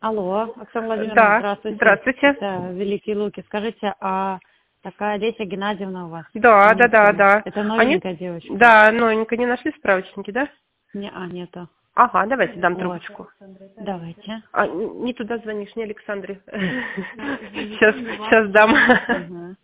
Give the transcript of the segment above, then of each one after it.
Алло, Оксана Владимировна, Да, здравствуйте. здравствуйте. Это Великие Луки. Скажите, а такая Леся Геннадьевна у вас? Да. Анюткина. Это Они, новенькая девочка? да, новенько не нашли справочники, да? Нету. Ага, давайте дам Вот. трубочку. Давайте. Не туда звонишь, не Александре. Сейчас дам. Угу.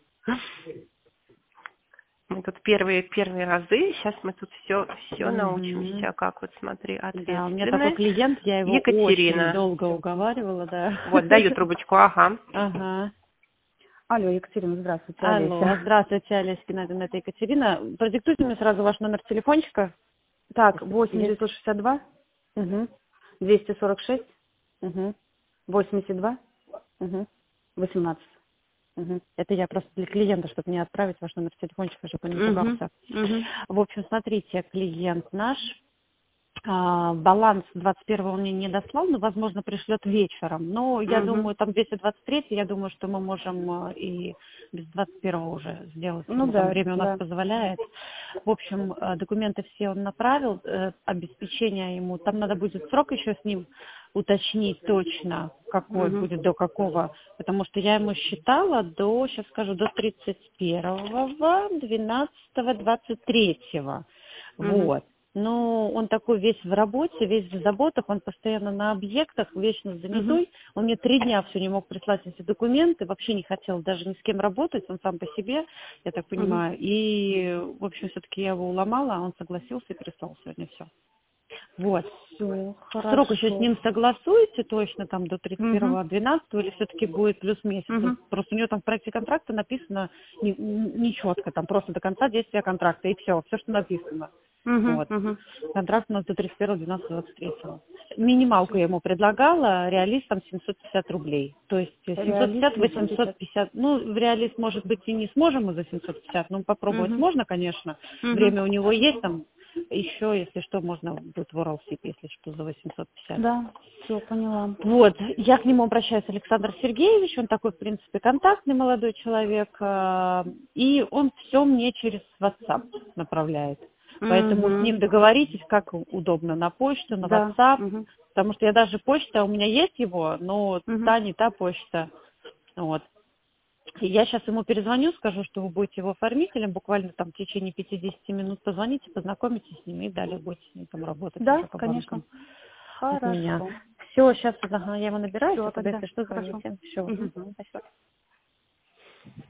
Мы тут первые разы, сейчас мы тут все Угу. научимся, как вот смотри, Да, у меня такой ответственность. клиент, я его очень Екатерина. долго уговаривала, да. Вот, даю трубочку, ага. Ага. Алло, Екатерина, здравствуйте, Алло, Олеся. здравствуйте, Олеся Геннадьевна, это Екатерина. Продиктуйте мне сразу ваш номер телефончика. Так, Если 8 есть. 962 Угу. 246 Угу. 82 Угу. 18. Мгм. Это я просто для клиента, чтобы не отправить ваш номер телефончика, чтобы он не пугался. В общем, смотрите, клиент наш, баланс 21-го он мне не дослал, но, возможно, пришлет вечером. Но я думаю, там 223, я думаю, что мы можем и без 21-го уже сделать. Ну Там да, время у нас да. позволяет. В общем, документы все он направил, обеспечение ему. Там надо будет срок еще с ним уточнить точно, какой будет, до какого. Потому что я ему считала до, сейчас скажу, до 31-го, 12-го, 23-го. Вот. Но он такой весь в работе, весь в заботах, он постоянно на объектах, вечно занятой. Он мне 3 дня все не мог прислать эти документы, вообще не хотел даже ни с кем работать, он сам по себе, я так понимаю. И, в общем, все-таки я его уломала, а он согласился и прислал сегодня все. Вот. Все, Срок еще с хорошо. ним согласуете точно там до 31-го, 12-го, или все-таки будет плюс месяц? Просто у него там в проекте контракта написано нечетко, там просто до конца действия контракта, и все что написано. Вот. Контракт у нас до 31.12.23. Минималку я ему предлагала, реалист там 750 рублей. То есть 750, 850. Ну, в реалист, может быть, и не сможем мы за 750, но попробовать можно, конечно. Время у него есть там. Еще, если что, можно будет в Уралсиб, если что, за 850. Да, все, поняла. Вот, я к нему обращаюсь, Александр Сергеевич, он такой, в принципе, контактный молодой человек, и он все мне через WhatsApp направляет. Поэтому с ним договоритесь, как удобно, на почту, на Да. WhatsApp, потому что я даже почта, у меня есть его, но та не та почта. Вот. И я сейчас ему перезвоню, скажу, что вы будете его оформителем, буквально там в течение 50 минут позвоните, познакомитесь с ним и далее будете с ним там работать Да, уже по конечно. банкам от меня. Хорошо. Все, сейчас я ему набираю, Все тогда тогда. если что, Хорошо. звоните. Все. Спасибо.